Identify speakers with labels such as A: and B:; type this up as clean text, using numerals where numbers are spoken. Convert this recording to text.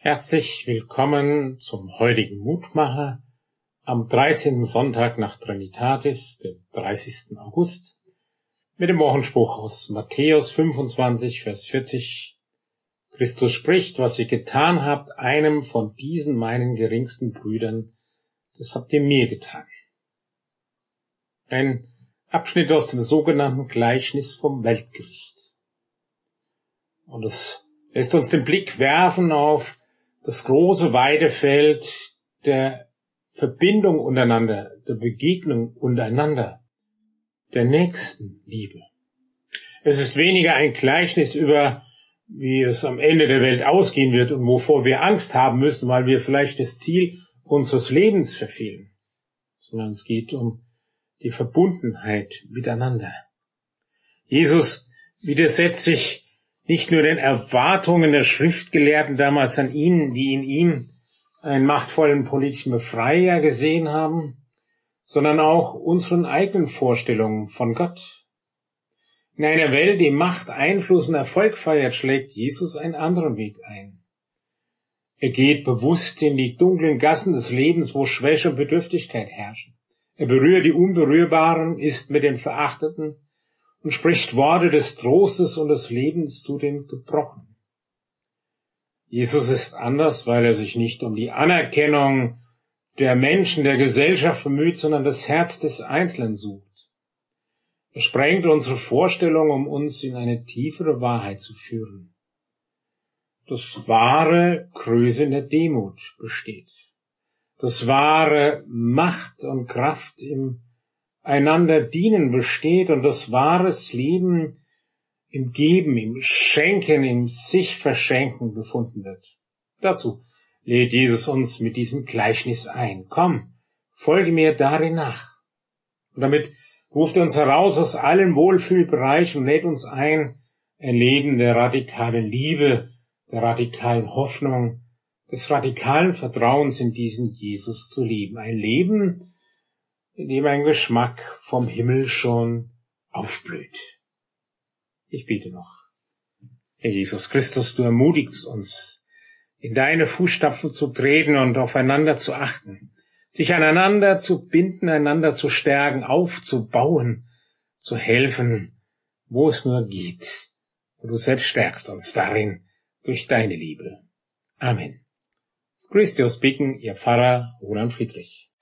A: Herzlich willkommen zum heutigen Mutmacher am 13. Sonntag nach Trinitatis, dem 30. August, mit dem Wochenspruch aus Matthäus 25, Vers 40. Christus spricht: Was ihr getan habt, einem von diesen meinen geringsten Brüdern, das habt ihr mir getan. Ein Abschnitt aus dem sogenannten Gleichnis vom Weltgericht. Und es lässt uns den Blick werfen auf das große, weite Feld der Verbindung untereinander, der Begegnung untereinander, der Nächstenliebe. Es ist weniger ein Gleichnis über, wie es am Ende der Welt ausgehen wird und wovor wir Angst haben müssen, weil wir vielleicht das Ziel unseres Lebens verfehlen, sondern es geht um die Verbundenheit miteinander. Jesus widersetzt sich nicht nur den Erwartungen der Schriftgelehrten damals an ihn, die in ihm einen machtvollen politischen Befreier gesehen haben, sondern auch unseren eigenen Vorstellungen von Gott. In einer Welt, die Macht, Einfluss und Erfolg feiert, schlägt Jesus einen anderen Weg ein. Er geht bewusst in die dunklen Gassen des Lebens, wo Schwäche und Bedürftigkeit herrschen. Er berührt die Unberührbaren, ist mit den Verachteten und spricht Worte des Trostes und des Lebens zu den Gebrochenen. Jesus ist anders, weil er sich nicht um die Anerkennung der Menschen, der Gesellschaft bemüht, sondern das Herz des Einzelnen sucht. Er sprengt unsere Vorstellung, um uns in eine tiefere Wahrheit zu führen. Das wahre Größe in der Demut besteht. Das wahre Macht und Kraft im einander dienen besteht und das wahres Leben im Geben, im Schenken, im sich verschenken gefunden wird. Dazu lädt Jesus uns mit diesem Gleichnis ein. Komm, folge mir darin nach. Und damit ruft er uns heraus aus allen Wohlfühlbereichen und lädt uns ein Leben der radikalen Liebe, der radikalen Hoffnung, des radikalen Vertrauens in diesen Jesus zu leben. Ein Leben, in dem ein Geschmack vom Himmel schon aufblüht. Ich bete noch. Herr Jesus Christus, du ermutigst uns, in deine Fußstapfen zu treten und aufeinander zu achten, sich aneinander zu binden, einander zu stärken, aufzubauen, zu helfen, wo es nur geht. Und du selbst stärkst uns darin durch deine Liebe. Amen. Grüß dich aus Bicken, Ihr Pfarrer Roland Friedrich.